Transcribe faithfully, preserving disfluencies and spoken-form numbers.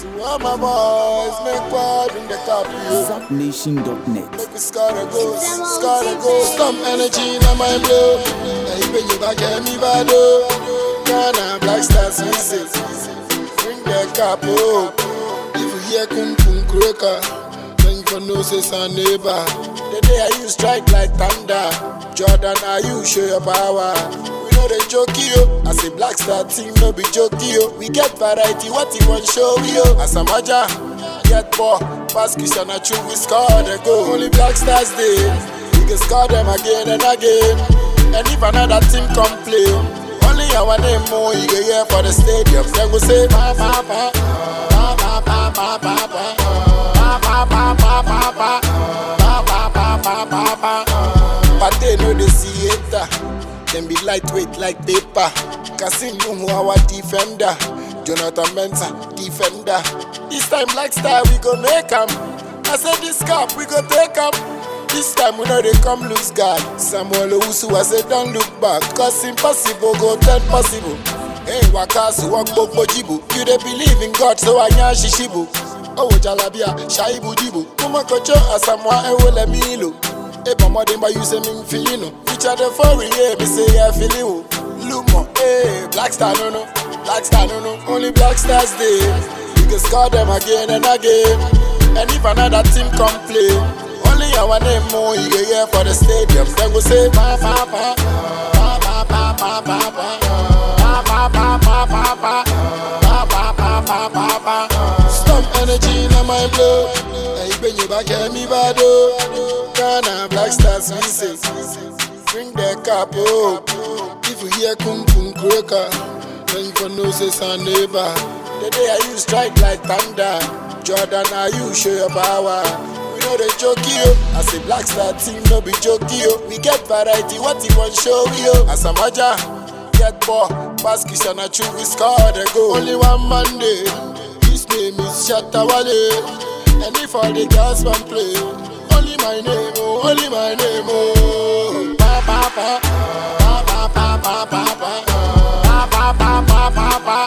To all my boys, make word in the cup, yo. Zap Nation dot net. Make we score a goal, score a goal. Some energy in my blow. Hey, when you back at me, bado. Ghana, Black Stars, we say. Bring the cup, oh. If you hear kum kum croaker, then you can know say son neighbor. The day I you strike like thunder. Jordan, are you show your power? We know they joke yo. As a Black Star team, no be joke yo. We get variety, what you want show yo. As a maja, get ball, pass Christian Achu, we score the goal. Only Black Stars day, we can score them again and again. And if another team come play, only our name more you get here for the stadium. Then we say pa pa pa pa pa pa pa pa pa pa pa pa pa pa pa pa pa pa pa. But they know they see it. Them be lightweight like paper. Kasim Nuhu our defender. Jonathan Mensah defender. This time Black Star we go make 'em. I said this cup we go take 'em. This time we know they come lose guard. Samuel Owusu I said don't look back. Cause impossible go turn possible. Hey Wakasu Wakbo Bojibu. You they believe in God so I nya shishibu. Oh Jalabia Shaibu Jibu. Kuma Kocho Asamwa Ewole Milo. Eba Modimba you say me feeling. Which are the four yeah me say yeah feeling. Lumo hey Black Star no no. Black Star no no. Only Black Stars day. We can score them again and again. And if another team come play, only our name more you get here for the stadium. Then go say pa pa pa pa pa pa pa pa pa pa pa pa pa pa pa pa pa pa pa. Some energy in my blood. Hey, when you back at me, bado. Ghana, Black Stars, we say. Bring the cup, oh. If you hear kum kum croaker, then you can know say son neighbor. The day I you strike like thunder. Jordan, are you show your power? We know they joke yo. As a Black Star team, no be joke yo. We get variety, what you want show yo. As a maja, get ball, pass Christian Achu, we score the goal. Only one Monday, his name is Shatawale. And if all the girls want play, only my name, oh, only my name, oh. Pa pa pa pa pa pa pa pa pa pa pa pa pa pa